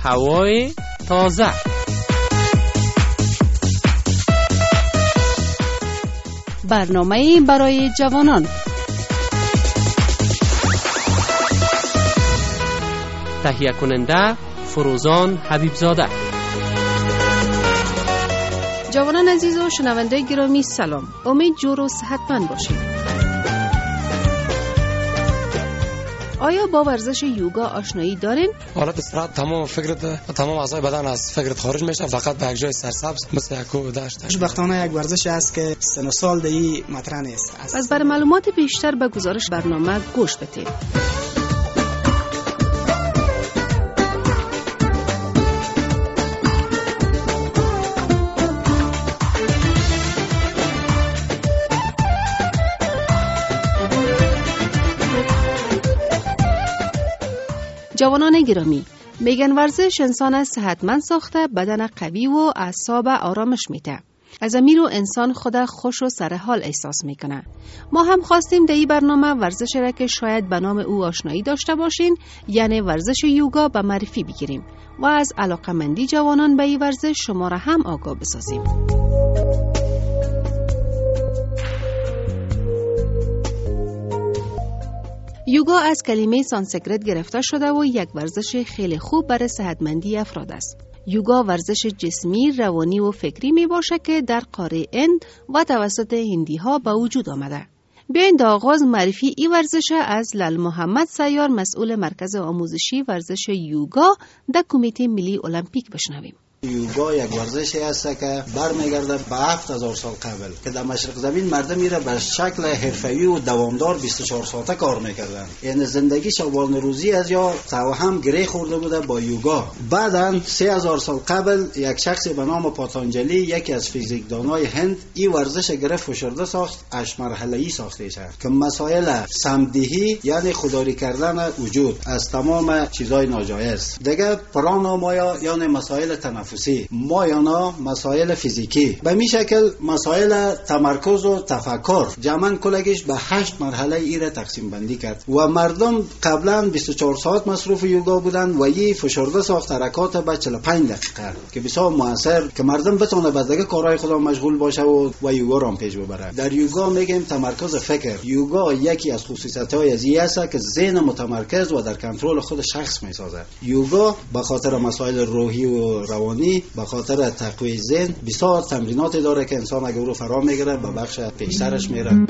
هوای تازه. برنامه برای جوانان. تهیه کننده فروزان حبیبزاده. جوانان عزیز و شنونده گرامی سلام. امید جور و صحتمند باشید. آیا با ورزش یوگا آشنایی دارین؟ حالت استراحت تمام فکرت و تمام اعضای بدن از فکرت خارج میشه، فقط به یک جای سرسبز مثل یک کوه دشت. خوشبختانه یک ورزش است که سن و سال دی مطرح نیست. پس برای معلومات بیشتر به گزارش برنامه گوش بدید. جوانان گرامی، میگن ورزش انسان صحتمند ساخته، بدن قوی و اعصاب آرامش میده. از امیرو انسان خود خوش و سرحال احساس میکنه. ما هم خواستیم در این برنامه ورزش را که شاید به نام او آشنایی داشته باشین، یعنی ورزش یوگا، به معرفی بگیریم و از علاقمندی جوانان به این ورزش شما را هم آگاه بسازیم. یوگا از کلمه سانسکریت گرفته شده و یک ورزش خیلی خوب برای صحتمندی افراد است. یوگا ورزش جسمی، روانی و فکری می باشه که در قاره هند و توسط هندی ها به وجود آمده. بیاین در آغاز معرفی این ورزش از لال محمد سیار، مسئول مرکز آموزشی ورزش یوگا در کمیته ملی المپیک بشنویم. یوگا یک ورزشی است که برمیگرده به 7000 سال قبل که در مشرق زمین مردم میره به شکل حرفه‌ای و دوامدار 24 ساعته کار میکردن. یعنی زندگی شبانه روزی از یا توهم گره خورده بوده با یوگا. بعداً 3000 سال قبل یک شخص به نام پاتانجلی، یکی از فیزیکدانای هند، این ورزش گره فشرده ساخت، 8 مرحله‌ای ساخته شد که مسائل سمدهی یعنی خودداری کردن وجود از تمام چیزای ناجایز، دیگه پرانامایا یعنی مسائل تنفسی، مایانا مسائل فیزیکی، به می شکل مسائل تمرکز و تفکر، جمعاً کلگیش به 8 مرحله ایره تقسیم بندی کرد و مردم قبلا 24 ساعت مصروف یوگا بودن و یی فشرده ساخت حرکات به 45 دقیقه که بسیار موثر که مردم بتونه به دیگه کارهای خودم مشغول باشه و یوگا رو پیش ببره. در یوگا میگیم تمرکز فکر. یوگا یکی از خصوصیت‌های ازی است که ذهن متمرکز و در کنترل خود شخص میسازه. یوگا به خاطر مسائل روحی و روانی، به خاطر تقویت ذهن بسیار تمرینات داره که انسان اگه او رو فرا میگیره به بخش پیشترش میره.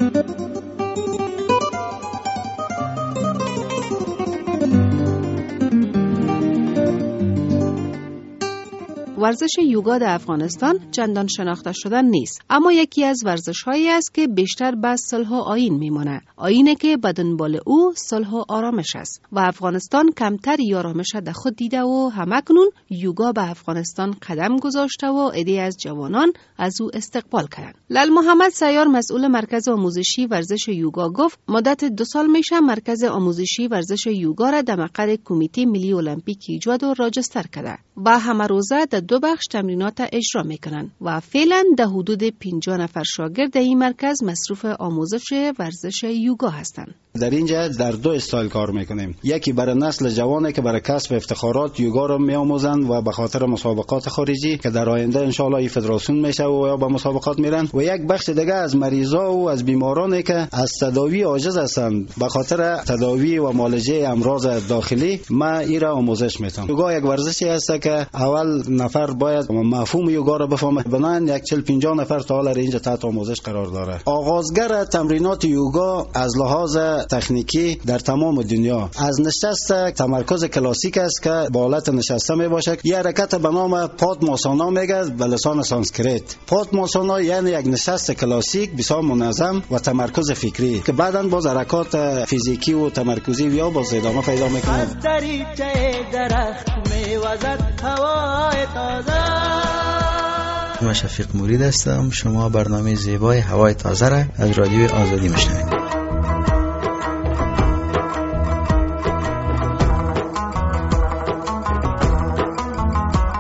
ورزش یوگا در افغانستان چندان شناخته شده نیست، اما یکی از ورزش‌هایی است که بیشتر به صلح و آیین میمونه. آیینی که به دنبال او صلح و آرامش است و افغانستان کمتر آرامش در خود دیده و همکنون یوگا به افغانستان قدم گذاشته و عده از جوانان از او استقبال کردند. لال محمد سیار، مسئول مرکز آموزشی ورزش یوگا، گفت مدت 2 سال میشه مرکز آموزشی ورزش یوگا را در مقر کمیته ملی المپیک ایجاد و راجستر کرده و همه روزه در 2 بخش تمرینات اجرا میکنن و فعلا در حدود 50 نفر شاگرد این مرکز مصروف آموزش ورزش یوگا هستند. در اینجا در 2 استایل کار میکنیم. یکی برای نسل جوانه که برای کسب افتخارات یوگا رو میآموزن و به خاطر مسابقات خارجی که در آینده ان شاء الله این فدراسیون میشه و یا به مسابقات میرن، و یک بخش دیگه از مریضا و از بیمارانی که از تداوی عاجز هستند به خاطر تداوی و معالجه امراض داخلی. ما این را آموزش میتم. یوگا یک ورزشی است که اول نفر باید مفهوم یوگا را بفهمه. بنابراین یک 40-50 نفر تا حالا اینجا تحت آموزش قرار داره. آغازگر تمرینات یوگا از لحاظ تکنیکی در تمام دنیا از نشست تمرکز کلاسیک است که با حالت نشسته می باشه. یه حرکت به نام پادماسانا میگه به لسان سانسکریت. پادماسانا یعنی یک نشست کلاسیک بسیار منظم و تمرکز فکری که بعداً باز حرکات فیزیکی و تمرکزی یا باز ادامه پیدا میکنه. از دریچه درخت میوزد هوای تازه. من شفیق مرید هستم. شما برنامه زیبای هوای تازه را از رادیو آزادی میشنوید.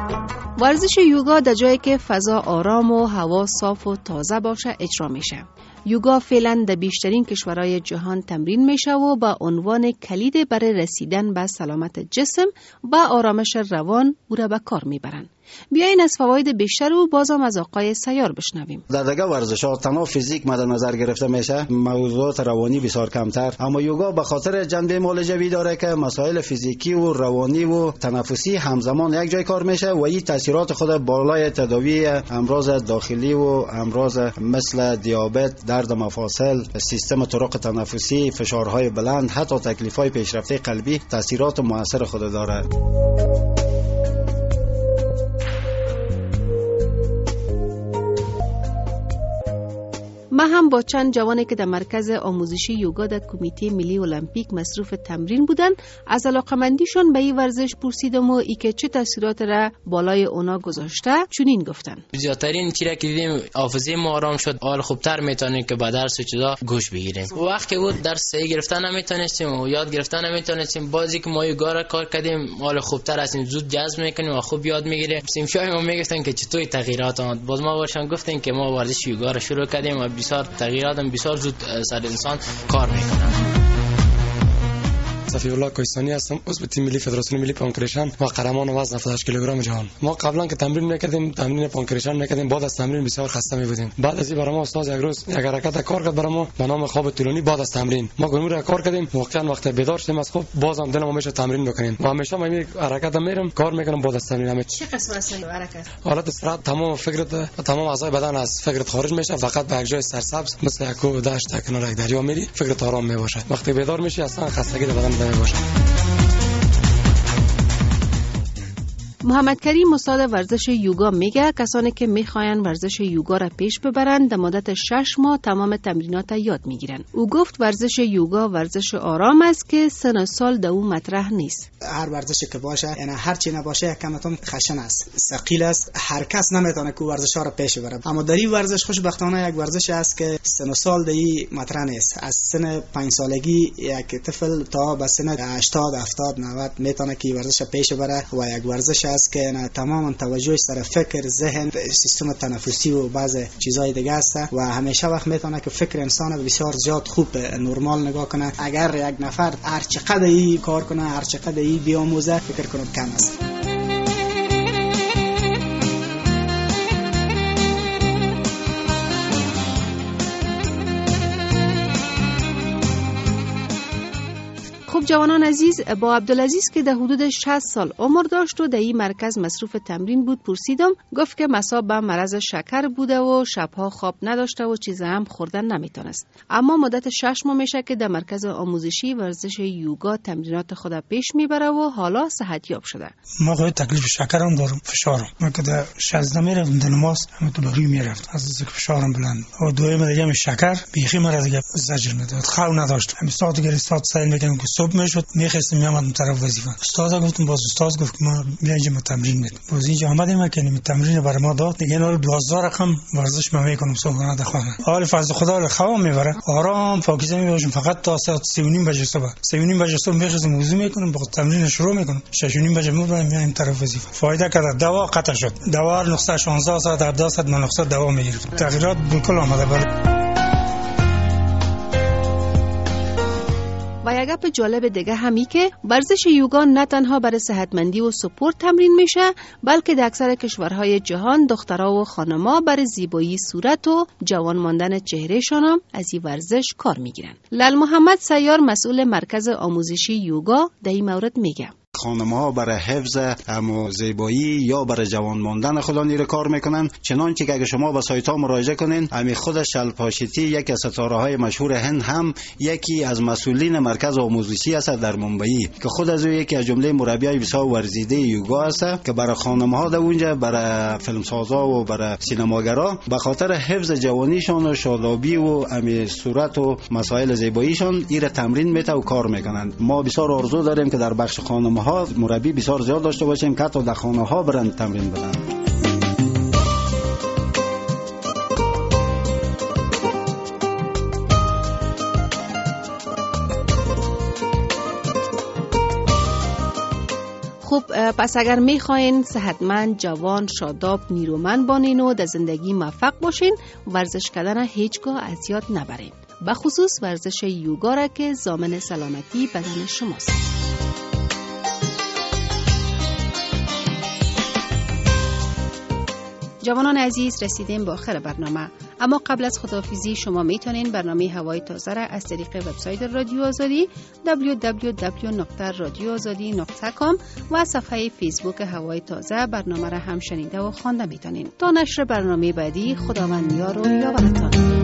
ورزش یوگا در جایی که فضا آرام و هوا صاف و تازه باشه اجرا میشه. یوگا فعلا در بیشترین کشورهای جهان تمرین میشه و با عنوان کلید برای رسیدن به سلامت جسم و آرامش روان او را به کار میبرند. بیاین از فواید بیشتر و بازم از آقای سیار بشنویم. در دیگه ورزش‌ها تنها فیزیک مد نظر گرفته میشه، موضوعات روانی بسیار کمتر، اما یوگا به خاطر جنبه معالجوی داره که مسائل فیزیکی و روانی و تنفسی همزمان یک جای کار میشه و این تاثیرات خود بالای تداوی امراض داخلی و امراض مثل دیابت، درد مفاصل، سیستم طرق تنفسی، فشارهای بلند، حتی تکلیف‌های پیشرفته قلبی تاثیرات مؤثر خود داره. ما هم با چند جوانی که در مرکز آموزشی یوگا در کمیته ملی المپیک مصروف تمرین بودند از علاقمندیشون به این ورزش پرسیدم و ای که چه تاثیرات را بالای اونا گذاشته چنین گفتن. زیادترین چیزی که دیدیم حافظه ما آرام شد، حال خوبتر میتونیم که با درس و چیزا گوش بگیریم. وقتی بود درس صحیح گرفتن نمیتونستیم و یاد گرفتن نمیتونستیم، بازی که ما یوگا را کار کردیم حال خوبتر هستیم، زود جذب میکنیم و خوب یاد میگیریم. سیمشای ما میگفتن که چطور تغییرات آمد، باز ما باشن گفتیم که ما ورزش یوگا را شروع کردیم و بسیار تغییرات بسیار زود سر انسان کار میکنن. صفی الله کوهستانی هستم، عضو تیم ملی فدراسیون ملی پانکریشن و قهرمان وزن 78 کیلوگرم جهان. ما قبلا که تمرین میکردیم، تمرین پانکریشن میکردیم، بعد از تمرین بسیار خسته میبودیم. بعد از این برای ما استاد یک روز یک حرکت کار کرد برای ما به نام خواب طولانی بعد از تمرین. ما گروه را کار کردیم، واقعا وقت بیدار شدیم از خواب بازم دلم میشه تمرین بکنیم و همیشه من این حرکت میرم کار میکنم بعد از تمرین. چه قسم است این حرکت؟ حالت استراحت، تمام فکرت، تمام اعضای بدن از فکرت خارج میشه، فقط به یک جای سرسبز مثل یک کوه دشت کنار یک دریا میری، فکرت آرام میباشه. وقتی بیدار میشی اصلا خستگی در بدن نمیباشه. محمد کریم استاد ورزش یوگا میگه کسانی که میخواین ورزش یوگا را پیش ببرند در مدت 6 ماه تمام تمرینات یاد میگیرن. او گفت ورزش یوگا ورزش آرام است که سن و سال در اون مطرح نیست. هر ورزشی که باشه، یعنی هر چی نباشه کمتون خشن است، ثقیل است، هر کس نمیتونه که ورزش ها را پیش ببره. اما در این ورزش خوشبختانه یک ورزش است که سن و سال در این مطرح نیست. از سن 5 سالگی یک طفل تا به سن 80 70 90 میتونه که ورزش پیش ببره و یک ورزش است که تماما توجه سر فکر، ذهن، سیستم تنفسی و بعض چیزای دیگه است و همیشه وقت میتونه که فکر انسان بسیار زیاد خوب نرمال نگاه کنه. اگر یک نفر هر چقدر ای کار کنه، هر چقدر ای بیاموزه، فکر کنم کم است. خب جوانان عزیز، با عبدالعزیز که در حدود 60 سال عمر داشت و در این مرکز مصروف تمرین بود پرسیدم، گفت که مصاب به مرض شکر بوده و شبها خواب نداشته و چیز هم خوردن نمیتونست. اما مدت 6 ماه میشه که در مرکز آموزشی ورزش یوگا تمرینات خود پیش میبره و حالا صحتیاب شده. ما خود تکلیف شکرم دارم، فشارم. من که در 16 میرفتم در نماز همه تو بروی میرفت از اینکه فشارم بلند و دویم دیگه شکر بیخی مرا دیگه زجر نداد، خو نداشت. همین ساعت گری ساعت سعی میکنم که صبح میشد میخواستم میامدم طرف وظیفه. استاد گفتم باز استاد گفت که ما میانجام تمرین میدم. باز اینجا آمدیم که تمرین برای ما داد دیگه. اینا رو 12 رقم ورزش ما میکنم صبحانه در خانه. حال فضل خدا رو خواب میبره، آرام پاکیزه میباشم. فقط تا ساعت 3:30 بجه صبح 3:30 بجه صبح میخواستم وضو میکنم، بعد تمرین شروع میکنم. 6:30 بجه میرم میام طرف وظیفه. فایده کرد، دوا قطع شد. دوا نقطه 16 ساعت 17 ساعت من نقطه دوا میگرفتم. تغییرات بکل آمده بالا. و یک گپ جالب دیگه همی که ورزش یوگا نه تنها برای صحتمندی و سپورت تمرین میشه، بلکه در اکثر کشورهای جهان دخترها و خانم‌ها برای زیبایی صورت و جوان ماندن چهرهشان هم از این ورزش کار میگیرن. لال محمد سیار مسئول مرکز آموزشی یوگا در این مورد میگه خانم‌ها برای حفظ هم زیبایی یا برای جوان ماندن خود نیره کار میکنن. چنانچه که اگه شما به سایت ها مراجعه کنین، امی خود شلپاشیتی یکی از ستاره‌های مشهور هند هم یکی از مسئولین مرکز آموزشی است در ممبئی که خود از او یکی از جمله مربیای بسیار ورزیده یوگا است که برای خانم‌ها در اونجا، برای فیلمسازا و برای سینماگرا به خاطر حفظ جوانیشان و شادابی و امی صورت و مسائل زیباییشان ایره تمرین میته و کار میکنن. ما بسیار آرزو داریم که در بخش خانم‌ها مربی بسیار زیاد داشته باشیم که حتی در خانه ها برن تمرین بدن. خب پس اگر میخواین صحتمند، جوان، شاداب، نیرومند بانین و در زندگی موفق باشین، ورزش کردن هیچگاه از یاد نبرین. به خصوص ورزش یوگا را که ضامن سلامتی بدن شماست. جوانان عزیز، رسیدیم به آخر برنامه. اما قبل از خداحافظی شما میتونین برنامه هوای تازه را از طریق وبسایت رادیو آزادی www.radioazadi.com و صفحه فیسبوک هوای تازه برنامه را هم شنیده و خوانده میتونین. تا نشر برنامه بعدی، خداوند یار و یاورتان.